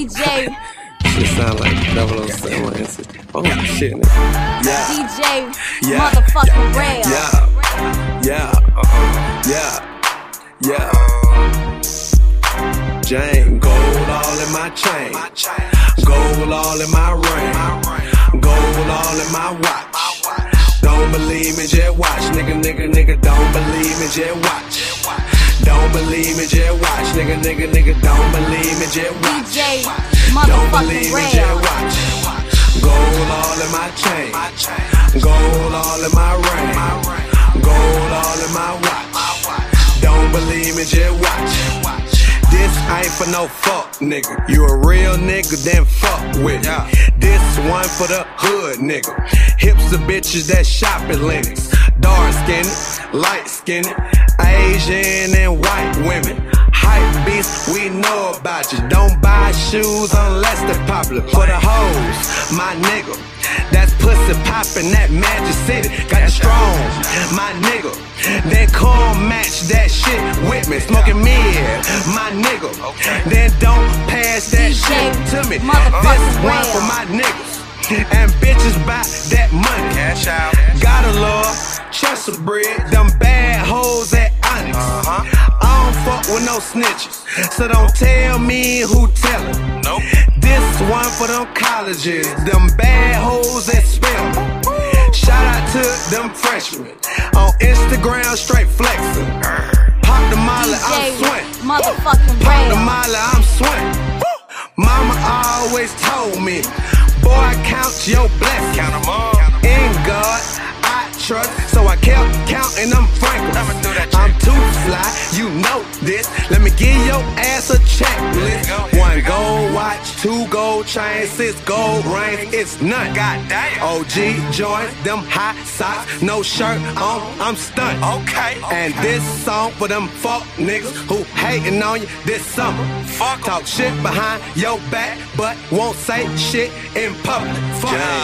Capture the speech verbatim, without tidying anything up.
D J. Shit sound like double oh seven. Oh shit, nigga. Yeah. D J. Yeah. Motherfucking Rail. Yeah. Yeah. Uh-uh. Yeah. Yeah. Jane, gold all in my chain. Gold all in my ring. Gold all in my watch. Don't believe me, just watch. Nigga, nigga, nigga, don't believe me, just watch. Don't believe me, just watch. Nigga, nigga, nigga, don't believe me, just watch. D J. Don't believe Motherfucking me, Rail. just watch. Gold all in my chain. Gold all in my ring. Gold all in my watch. Don't believe me, just watch. This ain't for no fuck, nigga. You a real nigga, then fuck with me. This one for the hood, nigga. Hips of bitches that shop at Lennox. Dark skinned, light skinned, Asian and white women. Hype beasts, we know about you. Don't buy shoes unless they're popular. For the hoes, my nigga. That's pussy poppin', that Magic City. Got you strong, my nigga. Then come match that shit with me. Smoking mid, my nigga. Then don't pass that shit to me. This one for my niggas. And bitches buy that money. Cash out. Gotta love Chester bread. Them bad hoes at Onyx. Uh-huh. I don't fuck with no snitches, so don't tell me who tellin'. Nope. This one for them colleges. Them bad hoes at Spelman. Shout out to them freshmen on Instagram, straight flexin'. Pop the molly, I'm swing. Motherfucking Pop the Rail. molly, I'm swing. Mama always told me, boy, count your blessings. Count 'em all. In God, I trust. So I kept counting them frankly. I'm too fly, you know this. Let me give your ass a checklist. One gold watch, two gold chains, six gold rings. It's none. Goddamn. O G joints, them high socks, no shirt on. I'm stunned. Okay. And this song for them fuck niggas who hating on you this summer. Fuck talk shit behind your back, but won't say shit in public. Fuck.